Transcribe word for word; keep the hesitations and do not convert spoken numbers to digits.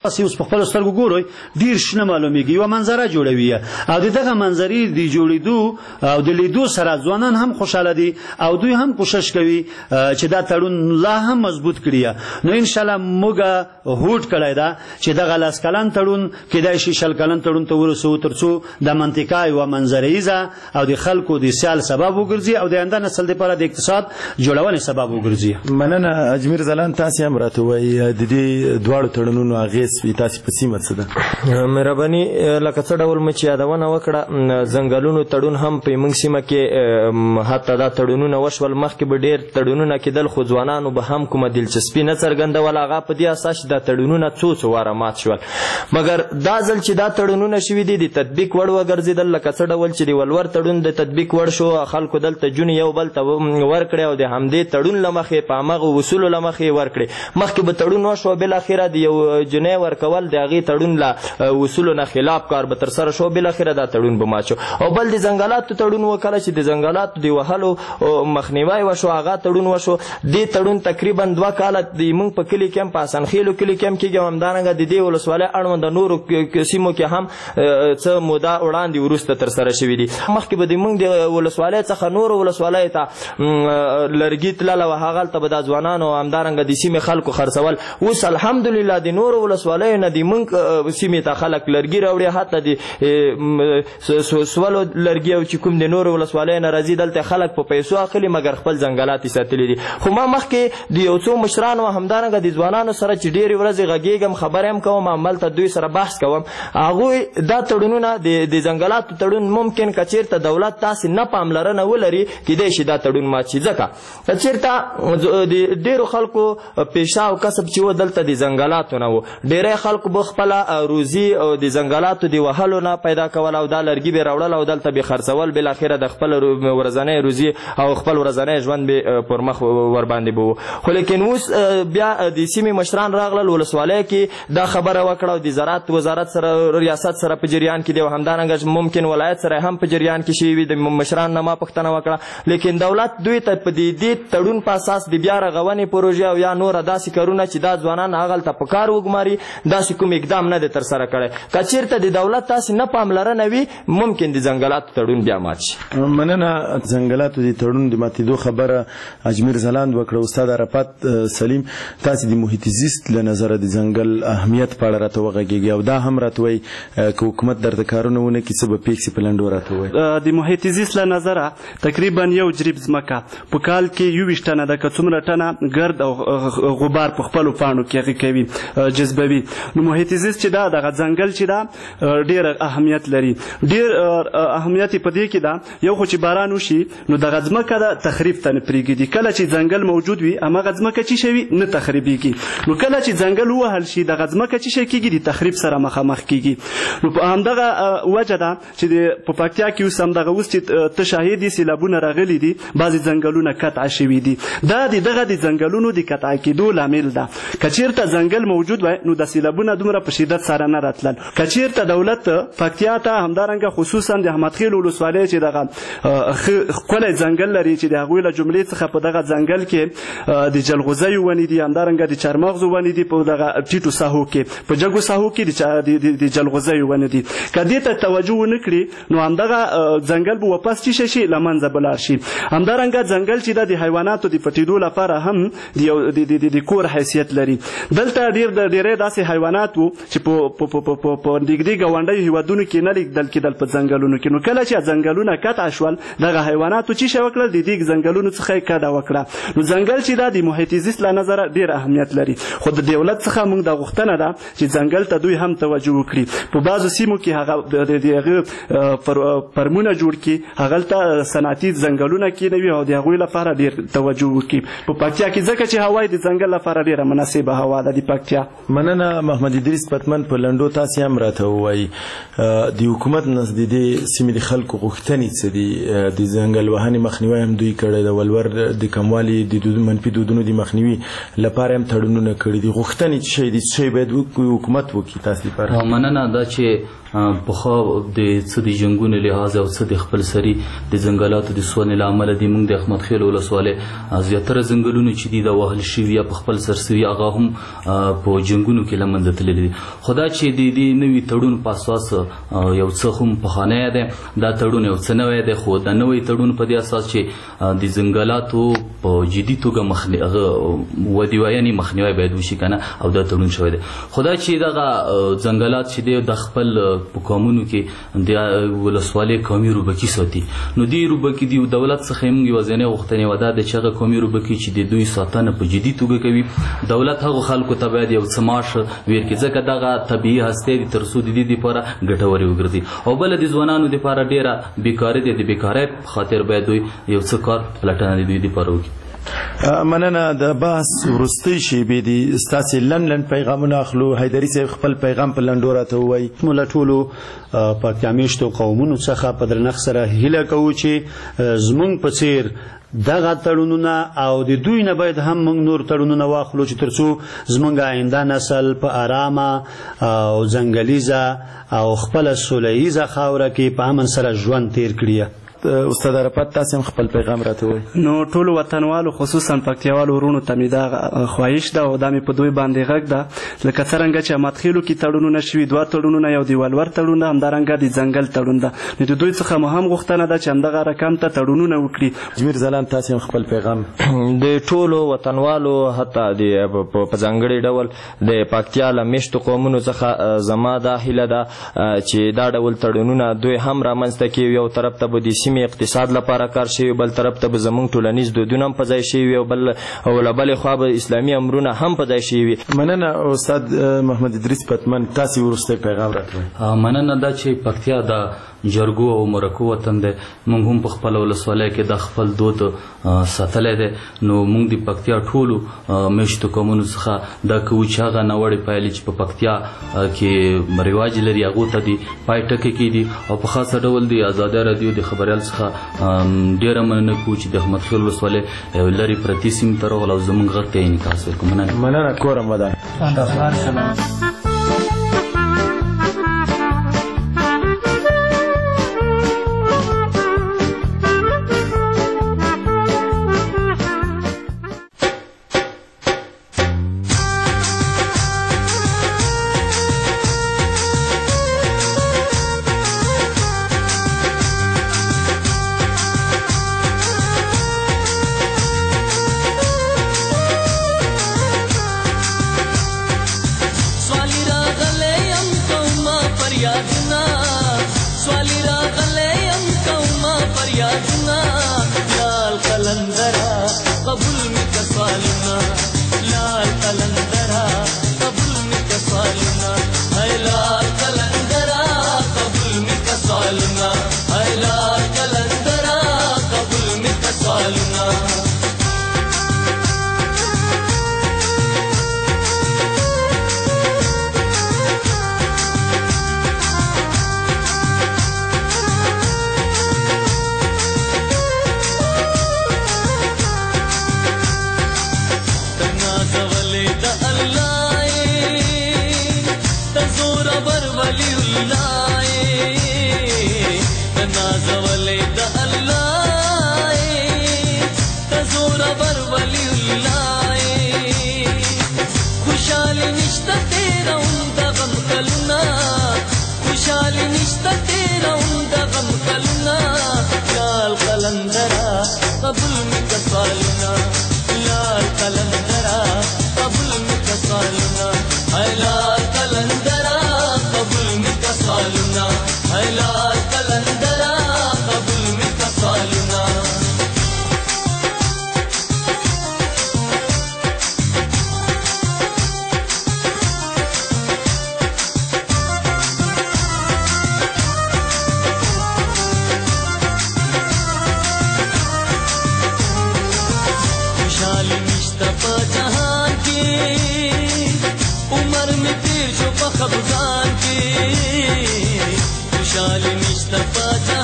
تاسې اوس په خپلو سترګو ګورئ ډېر شنه معلومیږي یوه منظره جوړوي او د دغه منظرې د جوړېدو او د لیدو سره ځوانان هم خوشحاله دي او دوی هم کوشش کوي چې دا تړون لا هم مضبوط کړي. نو انشاءالله موږ هوډ کړی ده چې دغه لس کلن تړون کیدای شي شل کلن تړون ته ورسوو تر څو د منطقه یوه منظریزه او د خلکو د سیال سبب وګرځي او د آینده نسل دپاره د اقتصاد جوړونې سبب وګرځي. مننه اجمیر ځلان، تاسې هم راته وایي د دې دواړو تړونونو اغېز تاسې په سیمه څه ده؟ مهرباني لکه څه ډول مو چې یادونه وکړه ځنګلونو تړون هم په موږ سیمه کې حتی دا تړونونه وشول، مخکې به ډېر تړونونه کېدل خو ځوانانو به هم کومه دلچسپي نه څرګندول، هغه په دې اساس چې دا تړونونه څو څو واره مات شول. مګر دا ځل چې دا تړونونه شوي دي د تطبیق وړ وګرځېدل، لکه څه ډول چې د ولور تړون د تطبیق وړ شو، خلکو دلته جونې یو بل ته ورکړې او د همدې تړون له مخې په همغه اصولو له مخې ورکړې. مخکې به تړون وشو بالاخره د یو جنۍ ورکول د هغې تړون له اصولو نه خلاف کار به ترسره شو، بالاخره دا تړون به مات شو. او بل د ځنګلاتو تړون و، کله چې د ځنګلاتو د وهلو مخنیوی وشو هغه تړون وشو. دې تړون تقریبا دوه کاله د موږ په کلي کې هم په حسنخیلو کلي کې هم کېږي او همدارنګه د دې ولسوالۍ اړوند نورو سیمو کې هم څه موده وړاندې وروسته ترسره شوي دي. مخکې به د موږ د ولسوالۍ څخه نورو ولسوالیو ته لرګي تلله او هغلته به دا ځوانانو او همدارنګه د سیمې خلکو خرڅول. اوس الحمدلله د نورو ولسوالیو نه د موږ سیمې ته خلک لرګي راوړي، حتی د سولو لرګي او چې کوم د نورو ولسوالیو نه راځي دلته خلک په پیسو اخلي، مګر خپل ځنګلات یې ساتلي دي. خو ما مخکې د یو څو مشرانو او همدارنګه د ځوانانو سره چې ډېرې ورځې غږېږم خبرې هم کوم همالته دوی سره بحث کوم، هغوی دا تړونونه د ځنګلاتو تړون ممکن که چېرته دولت تاسې نه پاملرنه ولري کیدای شي دا تړون مات شي، ځکه که چېرته د ډېرو خلکو پیشه او کسب چې و دلته د ځنګلاتو نه و، ډېری خلکو به خپله روزي او د ځنګلاتو د وهلو نه پیدا کول او دا لرګي به راوړل او دلته به خرڅول، بالاخره د خپل ورځنۍ روزي او خپل ورځنی ژوند به پر مخ ورباندې به و. خو لیکن اوس بیا د سیمې مشران راغلل ولسوالیو کې دا خبره وکړه او د زراعت وزارت سره ریاست سره په جریان کې دی او همدارنګه ممکن ولایت سره هم په جریان کې شوي وي. د مشران نه ما پوښتنه وکړه، لیکن دولت دوی ته په دې تړون په اساس د بیا رغونې پروژې او یا نوره داسې کارونه چې دا ځوانان هغلته په کار وګماري داسې کوم اقدام نه دی ترسره کړی. که چېرته د دولت تاسې نه پاملرنه وي ممکن د ځنګلاتو تړون بیا مات شي. مننه. ځنګلاتو د تړون د ماتېدو خبره اجمیر ځلاند وکړه. استاد عرفات سلیم، تاسې د محیط زیست له نظره د ځنګل اهمیت په اړه راته وغږېږي او دا هم راته وایي که حکومت درته کارونه ونه کړي څه به پېښ شي، په لنډو راته وایي. د محیط زیست له نظره تقریبا یو جریب ځمکه په کال کې یوویشت ټنه ده، که څومره ټنه ګرد او غبار په خپلو پاڼو کې هغې کوي جذبوي. نو محیط زیست چې ده دغه ځنګل چې ده ډېر اهمیت لري. ډېر اهمیت یې په دې کې ده یو خو چې باران وشي نو دغه ځمکه ده تخریب ته نه پرېږدي. کله چې ځنګل موجود وي هماغه ځمکه چې شوي نه تخریبېږي. نو کله چې ځنګل ووهل شي دغه ځمکه چې شی کېږي د تخریب سره مخامخ کېږي. نو په همدغه وجه ده چې په پکتیا کې اوس همدغه اوس چې ته شاهد یې سیلابونه راغلي دي، بعضې ځنګلونه قطع شوي دي. دا د دغه د ځنګلونو د قطع کېدو لامل ده. که چېرته ځنګل موجود وای نو د سیلابونه دومره په شدت سره نه راتلل. که چېرته دولت پکتیا ته همدارنګه خصوصا د احمدخیل ولسوالۍ چې دغه ښکلی ځنګل لري چې د هغوی له جملې څخه په دغه ځنګل کې د جلغوزیو ونې دي، همدارنګه د چارمغزو ونې دي، په دغه ټیټو ساحو کې په جګو ساحو کې د جلغوزیو ونې دي. که دې ته توجه ونه کړي نو همدغه ځنګل به واپس چې شي له منځه به لاړ شي. همدارنګه ځنګل چې ده د حیواناتو د پټېدو لپاره هم د کور حیثیت لري. دلته ډېر ډېری داسې حیوانات وو چې په نږدې ګاونډیو هېوادونو کې نه لیدل کېدل په ځنګلونو کې. نو کله چې ځنګلونه قطع شول دغه حیواناتو چې شی وکړل د دې ځنګلونو څخه یې کډه وکړه. نو ځنګل چې ده د محیط زیست له نظره ډېر اهمیت لري. خو د دولت څخه موږ دا غوښتنه ده چې ځنګل ته دوی هم توجه وکړي. په بعضو سیمو کې هغه د هغه فرمونه جوړ کړي، هغلته صنعتي ځنګلونه کېنوي او د هغوی لپاره ډېر توجه وکړي. په پکتیا کې ځکه چې هوا د ځنګل لپاره ډېره مناسبه هوا ده د پکتیا. مننه. محمد ادریس پتمن، په لنډو تاسې هم راته ووایي د حکومت نه د دې سیمې د خلکو غوښتنې څه دي؟ د ځنګل وهنې مخنیوی هم دوی کړی، د ولور د کموالي د منفي دودونو د مخنیوي لپاره هم تړونونه کړي دي. غوښتنې څه شی دي، څه شی باید حکومت وکړي تاسې لپاره؟ مننه. دا چې پخوا د څه د جنګونو لحاظ او څه د خپل سري د ځنګلاتو د سونې له امله د موږ د احمد خیل ولسوالۍ زیاتره ځنګلونه چې دي د وهل شوي یا په خپل سر سوي هغه هم په جنګونو کې له منځه تللي دي. خو دا چې د دې نوي تړون په اساس یو څه هم پخوانی دی، دا تړون یو څه نوی دی، خو دا نوی تړون په دې اساس چې د ځنګلاتو په جدي توګه مخنیوي ودی یعنې مخنیوی باید وشي که نه، او دا تړون شوی دی. خو دا چې دغه ځنګلات چې دی د خپل په قومونو کې د ولسوالۍ قومي روبکي ساتي، نو دې روبکي د دولت څخه یې موږ یوازینۍ غوښتنې وه دا ده چې هغه قومي روبکي چې د دوی ساتنه په جدي توګه کوي، دولت هغو خلکو ته باید یو څه معاش ورکړي، ځکه دغه طبیعي هستۍ دي تر څو د دې دپاره ګټورې وګرځي. او بله د ځوانانو دپاره ډېره بېکاري دی، د بېکارۍ په خاطر باید دوی یو څه کار پلټنه د دوی دپاره وکړي. مننه. د بحث وروستۍ شیبې دي، ستاسې لنډ لنډ پیغامونه اخلو. حیدري صاحب خپل پیغام په لنډو راته ووایي. موږ له ټولو پکتیا میشتو قومونو څخه په درنښت سره هیله کوو چې زموږ په څیر دغه تړونونه او د دوی نه باید هم موږ نور تړونونه واخلو چې تر څو زموږ آینده نسل په ارامه او ځنګلیزه او خپله سوله ییزه خاوره کې په امن سره ژوند تیر کړي. استاد عرفات تاسې هم خپل پیغام راته وایي. نو ټولو وطنوالو خصوصا پکتیاوالو ورونو ته مې دا خواهش ده او دا مې په دوی باندې غږ ده، لکه څرنګه چې احمدخیلو کې تړونونه شوي دوه تړونونه، یو د ولور تړون ده، همدارنګه د ځنګل تړون ده، نو د دوی څخه مو هم غوښتنه ده چې همدغه رقم ته تړونونه وکړي. اجمیر ځلان تاسې هم خپل پیغام. د ټولو وطنوالو حتی د په ځانګړي ډول د پکتیا له میشتو قومونو څخه زما دا هیله ده چې دا ډول تړونونه دوی هم رامنځته کړي. یو طرف ته به د سیمې اقتصاد لپاره کار شوي، بل طرف ته به زموږ ټولنیز دودونه هم په ځای شوي او بل او له بلې خوا به اسلامي امرونه هم په ځای شوي. مننه. استاد محمد ادریس پتمن تاسې وروستی پیغام راته وایي. مننه دا چې پکتیا د جرګو او مرکو وطن دی، موږ هم په خپله ولسوالۍ کې د خپل دود ساتلی دی، نو موږ د پکتیا ټولو میشتو قومونو څخه دا کوو چې هغه ناوړې پایلې چې په پکتیا کې رواج لري هغو ته د پای ټکی کېږدي. او په خاصه ډول د ازادۍ راډیو د خبریال څخه ډېره مننه کوو چې د احمدخیل ولسوالۍ لرې پرتې سیمې ته راغله او زموږ غږ ته یې انعکاس وکړو. مننه. مننه. کورم ودان. خفغان کی خوشحال نشته په